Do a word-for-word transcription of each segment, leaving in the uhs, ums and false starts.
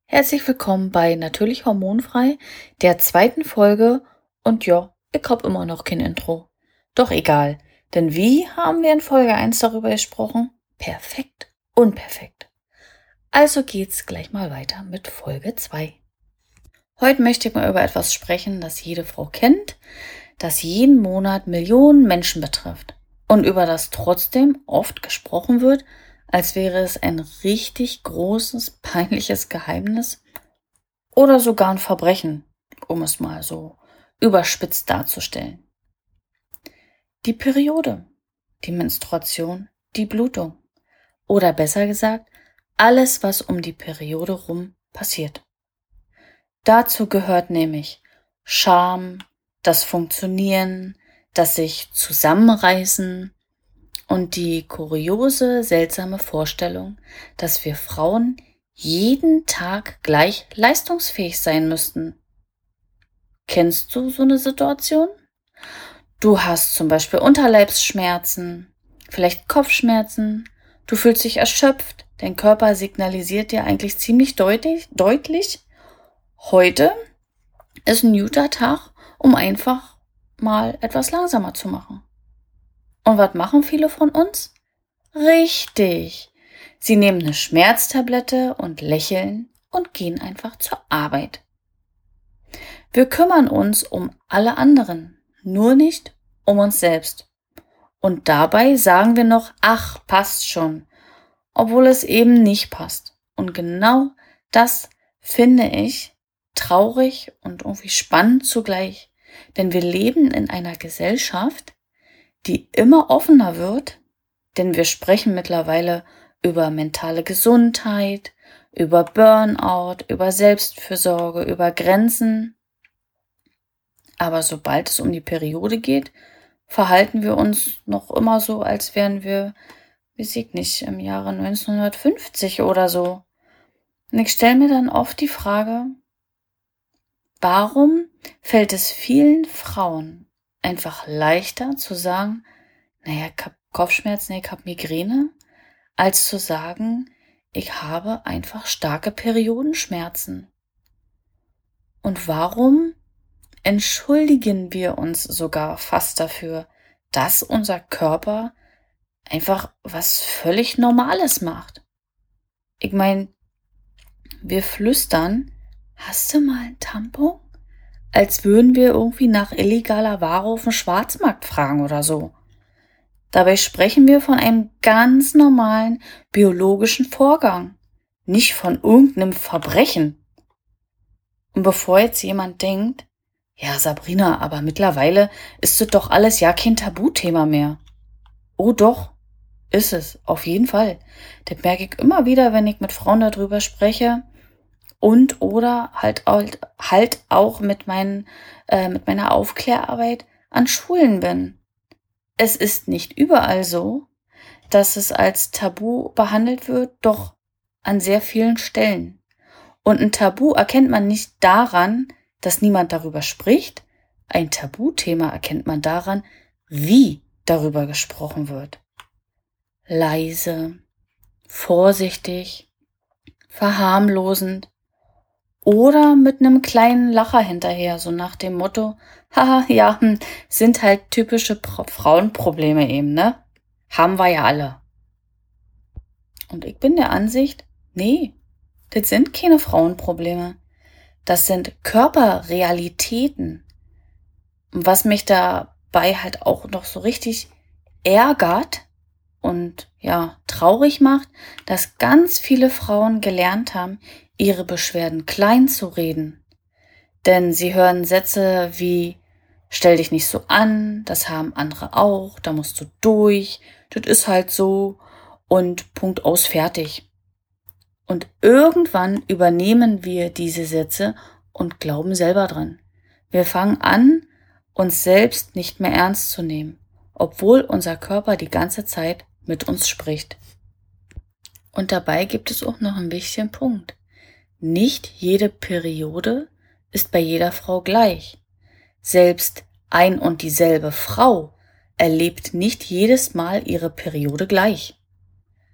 Herzlich willkommen bei Natürlich Hormonfrei, der zweiten Folge. Und ja, ich hab immer noch kein Intro. Doch egal, denn wie haben wir in Folge eins darüber gesprochen? Perfekt, unperfekt. Also geht's gleich mal weiter mit Folge zwei. Heute möchte ich mal über etwas sprechen, das jede Frau kennt, das jeden Monat Millionen Menschen betrifft und über das trotzdem oft gesprochen wird, als wäre es ein richtig großes, peinliches Geheimnis oder sogar ein Verbrechen, um es mal so überspitzt darzustellen. Die Periode, die Menstruation, die Blutung oder besser gesagt, alles, was um die Periode rum passiert. Dazu gehört nämlich Scham, das Funktionieren, das sich zusammenreißen und die kuriose, seltsame Vorstellung, dass wir Frauen jeden Tag gleich leistungsfähig sein müssten. Kennst du so eine Situation? Du hast zum Beispiel Unterleibsschmerzen, vielleicht Kopfschmerzen, du fühlst dich erschöpft, dein Körper signalisiert dir eigentlich ziemlich deutlich, deutlich, heute ist ein guter Tag, um einfach mal etwas langsamer zu machen. Und was machen viele von uns? Richtig. Sie nehmen eine Schmerztablette und lächeln und gehen einfach zur Arbeit. Wir kümmern uns um alle anderen, nur nicht um uns selbst. Und dabei sagen wir noch, ach, passt schon, obwohl es eben nicht passt. Und genau das finde ich traurig und irgendwie spannend zugleich, denn wir leben in einer Gesellschaft, die immer offener wird, denn wir sprechen mittlerweile über mentale Gesundheit, über Burnout, über Selbstfürsorge, über Grenzen. Aber sobald es um die Periode geht, verhalten wir uns noch immer so, als wären wir, weiß ich nicht, im Jahre neunzehnhundertfünfzig oder so. Und ich stelle mir dann oft die Frage, warum fällt es vielen Frauen einfach leichter zu sagen, naja, ich hab Kopfschmerzen, ich hab Migräne, als zu sagen, ich habe einfach starke Periodenschmerzen. Und warum entschuldigen wir uns sogar fast dafür, dass unser Körper einfach was völlig Normales macht? Ich meine, wir flüstern, hast du mal ein Tampon? Als würden wir irgendwie nach illegaler Ware auf dem Schwarzmarkt fragen oder so. Dabei sprechen wir von einem ganz normalen biologischen Vorgang, nicht von irgendeinem Verbrechen. Und bevor jetzt jemand denkt, ja Sabrina, aber mittlerweile ist das doch alles ja kein Tabuthema mehr. Oh doch, ist es, auf jeden Fall. Das merke ich immer wieder, wenn ich mit Frauen darüber spreche und oder halt, halt, halt auch mit, meinen, äh, mit meiner Aufklärarbeit an Schulen bin. Es ist nicht überall so, dass es als Tabu behandelt wird, doch an sehr vielen Stellen. Und ein Tabu erkennt man nicht daran, dass niemand darüber spricht. Ein Tabuthema erkennt man daran, wie darüber gesprochen wird. Leise, vorsichtig, verharmlosend oder mit einem kleinen Lacher hinterher, so nach dem Motto, haha, ja, sind halt typische Pro- Frauenprobleme eben, ne? Haben wir ja alle. Und ich bin der Ansicht, nee, das sind keine Frauenprobleme. Das sind Körperrealitäten. Und was mich dabei halt auch noch so richtig ärgert und ja, traurig macht, dass ganz viele Frauen gelernt haben, ihre Beschwerden klein zu reden. Denn sie hören Sätze wie, stell dich nicht so an, das haben andere auch, da musst du durch, das ist halt so und Punkt aus, fertig. Und irgendwann übernehmen wir diese Sätze und glauben selber dran. Wir fangen an, uns selbst nicht mehr ernst zu nehmen, obwohl unser Körper die ganze Zeit mit uns spricht. Und dabei gibt es auch noch einen wichtigen Punkt. Nicht jede Periode ist bei jeder Frau gleich. Selbst ein und dieselbe Frau erlebt nicht jedes Mal ihre Periode gleich.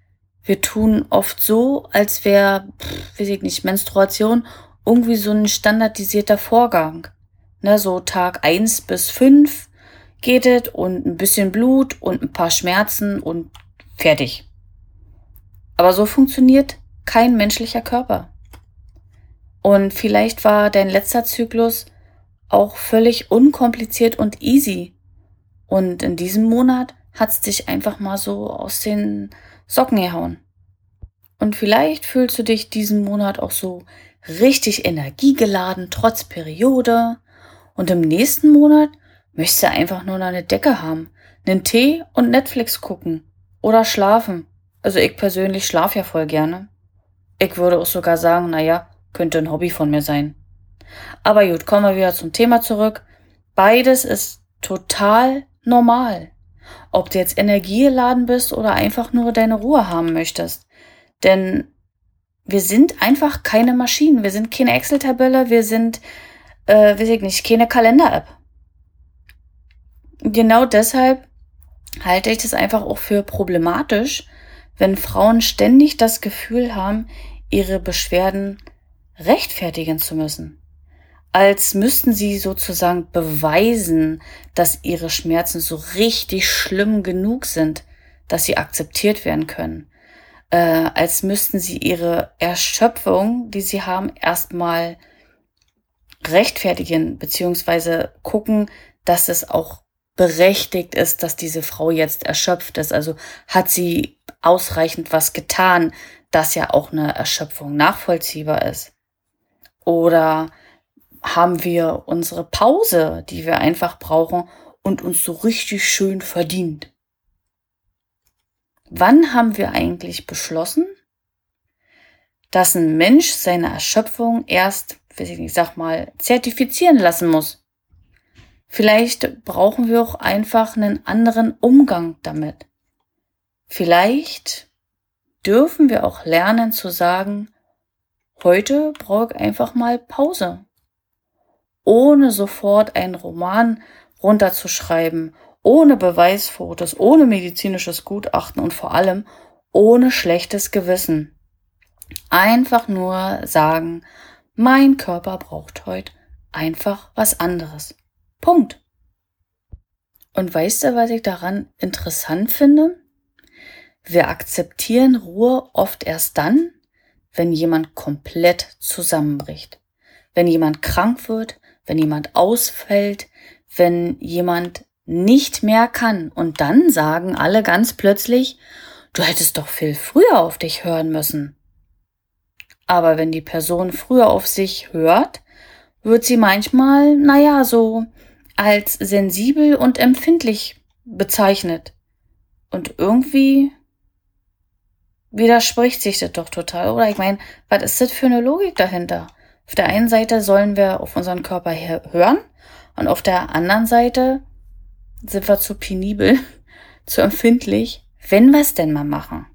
Wir tun oft so, als wäre, weiß ich nicht, Menstruation irgendwie so ein standardisierter Vorgang. Ne, so Tag eins bis fünf geht es und ein bisschen Blut und ein paar Schmerzen und fertig. Aber so funktioniert kein menschlicher Körper. Und vielleicht war dein letzter Zyklus auch völlig unkompliziert und easy. Und in diesem Monat hat's dich einfach mal so aus den Socken gehauen. Und vielleicht fühlst du dich diesen Monat auch so richtig energiegeladen, trotz Periode. Und im nächsten Monat möchtest du einfach nur noch eine Decke haben, einen Tee und Netflix gucken oder schlafen. Also ich persönlich schlafe ja voll gerne. Ich würde auch sogar sagen, naja, könnte ein Hobby von mir sein. Aber gut, kommen wir wieder zum Thema zurück. Beides ist total normal. Ob du jetzt energiegeladen bist oder einfach nur deine Ruhe haben möchtest. Denn wir sind einfach keine Maschinen. Wir sind keine Excel-Tabelle, wir sind, äh, weiß ich nicht, keine Kalender-App. Genau deshalb halte ich das einfach auch für problematisch, wenn Frauen ständig das Gefühl haben, ihre Beschwerden rechtfertigen zu müssen. Als müssten sie sozusagen beweisen, dass ihre Schmerzen so richtig schlimm genug sind, dass sie akzeptiert werden können. Äh, als müssten sie ihre Erschöpfung, die sie haben, erstmal rechtfertigen, beziehungsweise gucken, dass es auch berechtigt ist, dass diese Frau jetzt erschöpft ist. Also hat sie ausreichend was getan, dass ja auch eine Erschöpfung nachvollziehbar ist. Oder haben wir unsere Pause, die wir einfach brauchen und uns so richtig schön verdient? Wann haben wir eigentlich beschlossen, dass ein Mensch seine Erschöpfung erst, weiß ich nicht, sag mal, zertifizieren lassen muss? Vielleicht brauchen wir auch einfach einen anderen Umgang damit. Vielleicht dürfen wir auch lernen zu sagen, heute brauche ich einfach mal Pause. Ohne sofort einen Roman runterzuschreiben, ohne Beweisfotos, ohne medizinisches Gutachten und vor allem ohne schlechtes Gewissen. Einfach nur sagen, mein Körper braucht heute einfach was anderes. Punkt. Und weißt du, was ich daran interessant finde? Wir akzeptieren Ruhe oft erst dann, wenn jemand komplett zusammenbricht. Wenn jemand krank wird, wenn jemand ausfällt, wenn jemand nicht mehr kann. Und dann sagen alle ganz plötzlich, du hättest doch viel früher auf dich hören müssen. Aber wenn die Person früher auf sich hört, wird sie manchmal, naja, so als sensibel und empfindlich bezeichnet. Und irgendwie widerspricht sich das doch total, oder? Ich meine, was ist das für eine Logik dahinter? Auf der einen Seite sollen wir auf unseren Körper hören und auf der anderen Seite sind wir zu penibel, zu empfindlich, wenn wir es denn mal machen.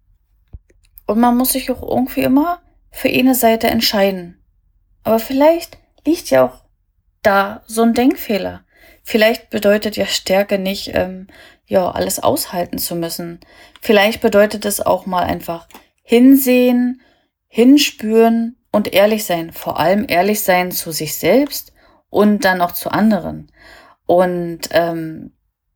Und man muss sich auch irgendwie immer für eine Seite entscheiden. Aber vielleicht liegt ja auch da so ein Denkfehler. Vielleicht bedeutet ja Stärke nicht, ähm, ja, alles aushalten zu müssen. Vielleicht bedeutet es auch mal einfach hinsehen, hinspüren und ehrlich sein. Vor allem ehrlich sein zu sich selbst und dann auch zu anderen. Und ähm,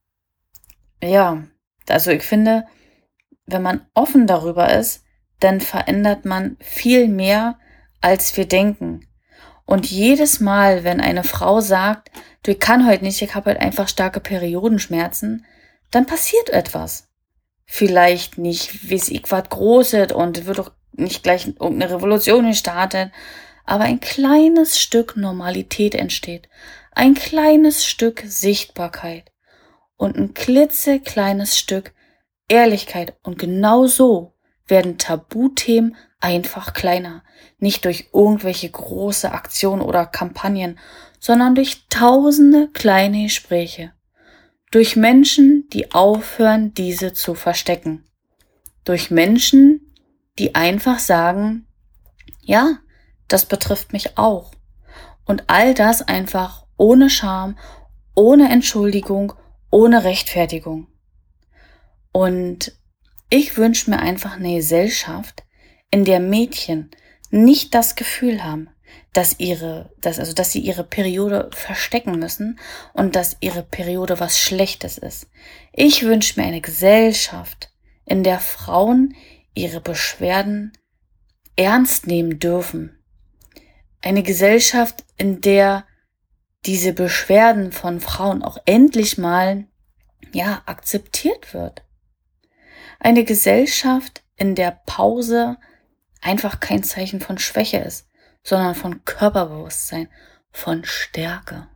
ja, also ich finde, wenn man offen darüber ist, dann verändert man viel mehr, als wir denken. Und jedes Mal, wenn eine Frau sagt, du, ich kann heute nicht, ich habe heute einfach starke Periodenschmerzen, dann passiert etwas. Vielleicht nicht, wie es ich was Großes und es wird doch nicht gleich irgendeine Revolution gestartet, aber ein kleines Stück Normalität entsteht, ein kleines Stück Sichtbarkeit und ein klitzekleines Stück Ehrlichkeit. Und genau so werden Tabuthemen einfach kleiner. Nicht durch irgendwelche große Aktionen oder Kampagnen, sondern durch tausende kleine Gespräche. Durch Menschen, die aufhören, diese zu verstecken. Durch Menschen, die einfach sagen, ja, das betrifft mich auch. Und all das einfach ohne Scham, ohne Entschuldigung, ohne Rechtfertigung. Und Ich wünsche mir einfach eine Gesellschaft, in der Mädchen nicht das Gefühl haben, dass ihre, dass, also, dass sie ihre Periode verstecken müssen und dass ihre Periode was Schlechtes ist. Ich wünsche mir eine Gesellschaft, in der Frauen ihre Beschwerden ernst nehmen dürfen. Eine Gesellschaft, in der diese Beschwerden von Frauen auch endlich mal, ja, akzeptiert wird. Eine Gesellschaft, in der Pause einfach kein Zeichen von Schwäche ist, sondern von Körperbewusstsein, von Stärke.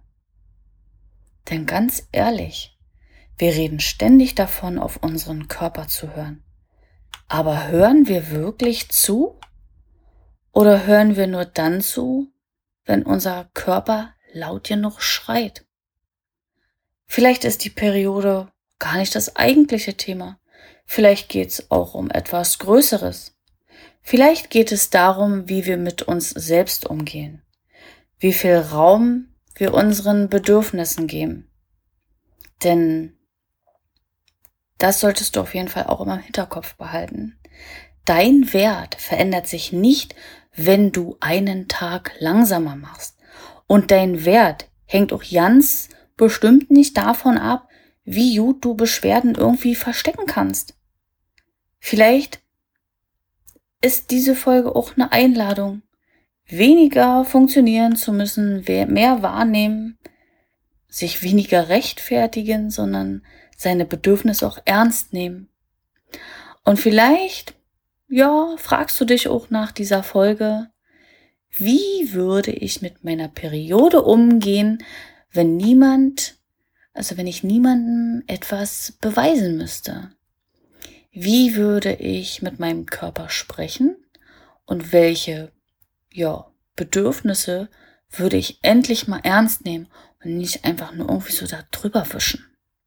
Denn ganz ehrlich, wir reden ständig davon, auf unseren Körper zu hören. Aber hören wir wirklich zu? Oder hören wir nur dann zu, wenn unser Körper laut genug schreit? Vielleicht ist die Periode gar nicht das eigentliche Thema. Vielleicht geht es auch um etwas Größeres. Vielleicht geht es darum, wie wir mit uns selbst umgehen, wie viel Raum wir unseren Bedürfnissen geben. Denn das solltest du auf jeden Fall auch immer im Hinterkopf behalten. Dein Wert verändert sich nicht, wenn du einen Tag langsamer machst. Und dein Wert hängt auch ganz bestimmt nicht davon ab, wie gut du Beschwerden irgendwie verstecken kannst. Vielleicht ist diese Folge auch eine Einladung, weniger funktionieren zu müssen, mehr wahrnehmen, sich weniger rechtfertigen, sondern seine Bedürfnisse auch ernst nehmen. Und vielleicht, ja, fragst du dich auch nach dieser Folge, wie würde ich mit meiner Periode umgehen, wenn niemand, also wenn ich niemandem etwas beweisen müsste? Wie würde ich mit meinem Körper sprechen und welche, ja, Bedürfnisse würde ich endlich mal ernst nehmen und nicht einfach nur irgendwie so da drüber wischen?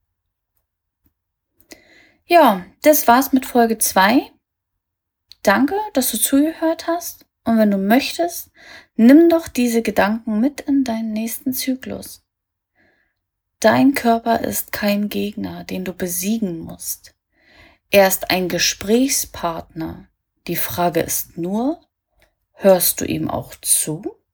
Ja, das war's mit Folge zwei. Danke, dass du zugehört hast. Und wenn du möchtest, nimm doch diese Gedanken mit in deinen nächsten Zyklus. Dein Körper ist kein Gegner, den du besiegen musst. Er ist ein Gesprächspartner. Die Frage ist nur, hörst du ihm auch zu?